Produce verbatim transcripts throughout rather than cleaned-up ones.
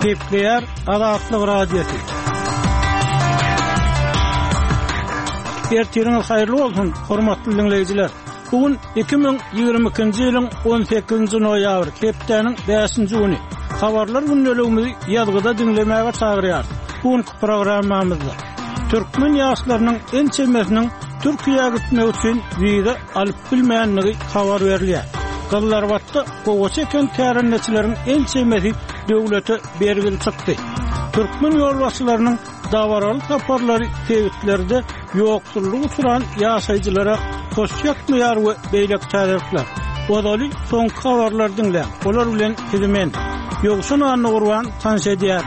Kepler Azatlyk Radiosu. Ertiriniz hayırlı olsun, hormatly dinleyijiler. Bugün iki bin ýygrimi ikinji ýylyň on sekizinji noýabr, hepdeniň beşinji güni. Habarlar günneligimizi ýazgyda dinlemäge çagyrýar. Bugünkü programmamyzda türkmen ýaşlarynyň en çemesiniň Türkiýe'ye gitmek üçin wiza alyp bilmeýänligi habar berilýär. Gallarwatda gowa çeken tärenleçileriň en çemesi döwlete bergil çykdy. Türkmen ýolbaşçylarynyň dawaraly taparlary tewitlerinde ýoksullygy turan ýaşaýjylara koşýakmaýar we beýlek täderler. Odaly soňky habarlar dinle. Olar bilen hizimen. Ýogsun anny urwan tanşedýär.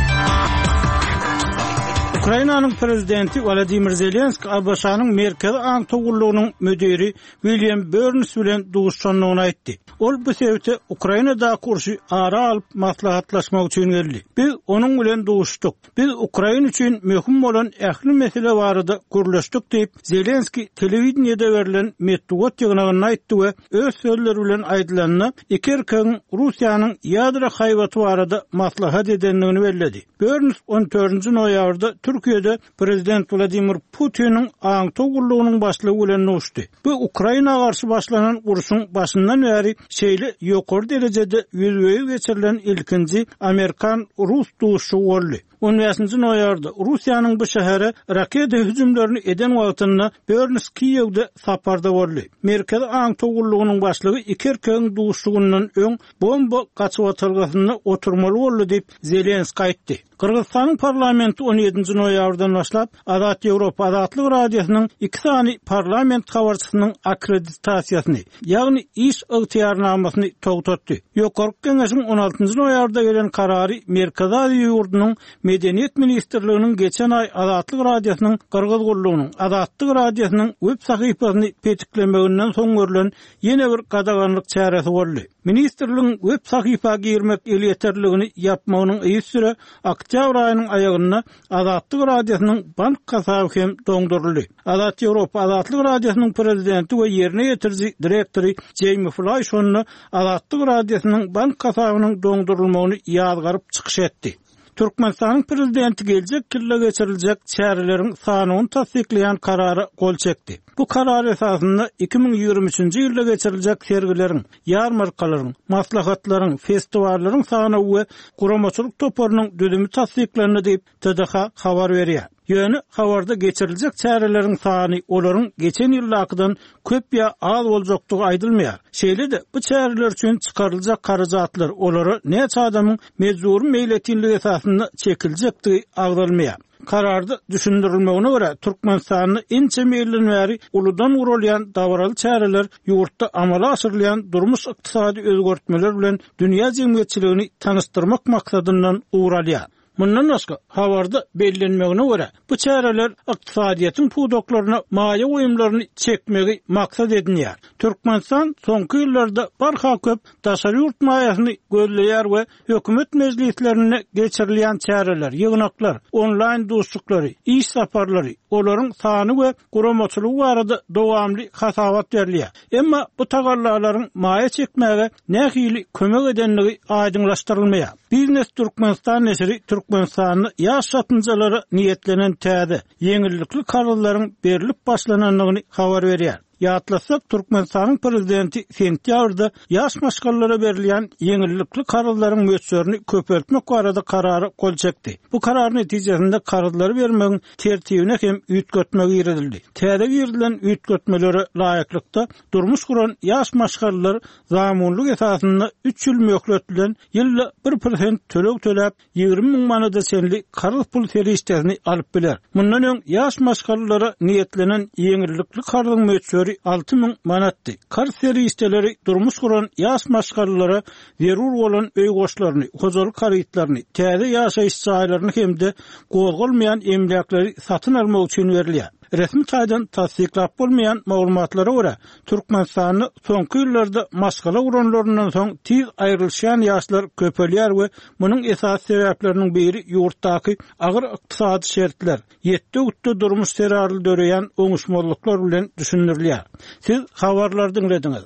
Ukrainanyň prezidenti Volodymyr Zelenski Abşanyň merkezi aňtogullygynyň müdiri William Burns bilen duguşanlygyny aýtdy. Ol bu sebäpde Ukrainada kurşy ara alyp maslahatlaşmak üçin geldi. Biz onuň bilen duguşdyk. Biz Ukraina üçin möhüm bolan ähli mesele barada gürleşdik diýip Zelenski telewizionyada berilen metduat ýygnagyny aýtdy we öz sözleri bilen aýdylanyny iki erkegiň Russiýanyň ýadra haýbaty barada maslahat edenligini bellädi. Burns on dördünji noýabrda Türkiýede prezident Vladimir Putin'in aňtogullygynyň başlygy bilen nuşdy. Bu Ukraina garşy başlanan uruşyň başyndan bäri şeýle ýokary derejede ýüzüňe geçirilen ilkinji Amerikan-Rus duşuşy boldy. on beşinji noýabrda Russiýanyň bu şähere raketa hüjümlerini eden wagtynda Burns Kiýewde saparda boldy. Merkezi aňtogullygynyň başlygy iki erkegiň duşuşygynyň öň bomba gaçyp atylgyny oturmaly boldy diýip Zelenski aýtdy. Kırgızstanyň parlamenti on ýedinji noýabrdan başlap Azat Ýewropa Azatlyk Radiosynyň iki sany parlament habarçysynyň akkreditasiýasyny, ýagny iş ygtyýarnamasyny togtatdy. Ýokarky Keňeşiň on altynji noýabrda gelen karary Merkezi Aziýa ýurdunyň Medeniýet ministrliginiň geçen ay Azatlyk Radiosynyň Kırgız gullugynyň Azatlyk Radiosynyň web sahypasyny petiklemeginden soň görülen ýene bir gadaganlyk çäresi boldy. Ministrligiň web sahypa girmek elýeterligini ýapmagynyň eýi süre oktyabr aýynyň aýagyna Azatlyk Radiosynyň bank kasaby hem doňduruldy. Azat Ýewropa Azatlyk Radiosynyň prezidenti we ýerine ýetirji direktori Jamie Fleishmanny Azatlyk Radiosynyň bank kasabynyň doňdurulmagyny ýazgaryp çykyş etdi. Türkmenistanyň prezidenti geljek ýylda geçiriljek çäreleriň sanyny tasdikleýän karara gol çekdi. Bu karar esasında iki bin ýygrimi üçinji ýylda geçiriljek sergileriň, ýarmarkalaryň, maslahatlaryň, festiwallaryň sany we guramaçylyk toparynyň düzümi tasdiklendi diýip T D H habar berýär. Ýöne habarda geçiriljek çäreleriň sany olaryň geçen ýyllakydan köp ýa az boljakdygy aýdylmaýar. Şeýle de bu çäreler üçin çykaryljak karajatlar olara näçe adamyň mejburi meýletinligi esasında çekiljekdi agdalmaýar. Kararda düşündirilmegine göre Türkmenistanyň ençe meýilden bäri uludan urulýan dawaraly çäreler ýurtda amala aşyrylýan durmuş ykdysady özgertmeler bilen dünýä jemgyýetçiligini tanystyrmak maksadyndan uralýar. Mundan başga habarda bellenmegine göre bu çäreler ykdysadyýetyň pudoklaryna maýa goýumlaryny çekmegi maksat edinýär. Türkmenistan soňky ýyllarda barha köp daşary ýurt maýasyny gözleýär we hökümet mejlislerine geçirilýän çäreler, ýygnaklar, onlaýn duşuklary, iş saparlary, olaryň sany we guramaçylygy barada dowamly hasabat berilýär. Emma bu tagallarlaryň maýa çekmege nähili kömek edenligi aýdynlaşdyrylmaýar. Biznes Türkmenistan neşri Türkmenistanyň ýaş satynjylary niýetlenen täze ýeňillikli kararlaryň berilip başlananlygyny habar berýär. Ýatlasak Türkmenistanyň prezidenti sentýabrda ýaş maşgallara berilýän ýeňillikli kararlaryň möçlerini köpeltmek barada karary gol çekdi. Bu karar netijesinde kararlary bermegiň tertibine hem üýtgetmek ýeredildi. Täze berilen üýtgetmelere laýyklykda durmuş guran ýaş maşgallar zamanlyk esasynda üç ýyl möhletlen ýylda bir prosent töleg töläp ýygrimi miň manada senli karys pul serişdesini alyp biler. Mundan öň ýaş maşgallara niýetlenen ýeňillikli kararlaryň möçleri altı min manatdy. Kar serişdeleri durmuş guran ýaş maşgallara zerur bolan öý goşlaryny, hojalyk karytlaryny, täze ýaşaýyş jaýlaryny hemde gozgulmaýan emlakleri satyn almak üçin berilýär. Resmi taýdan tasdiklap bolmayan maglumatlara göre Türkmenistany soňky ýyllarda maşgala uranlaryndan soň tiz aýrylşan ýaşlar köpelýär we munyň esas sebäpleriniň biri ýurtdaky agyr ykdysady şertler, ýetdi gutda durmuş serarly döreýän oňuşmazlyklar bilen düşündirilýär. Siz habarlardan dinlediňiz.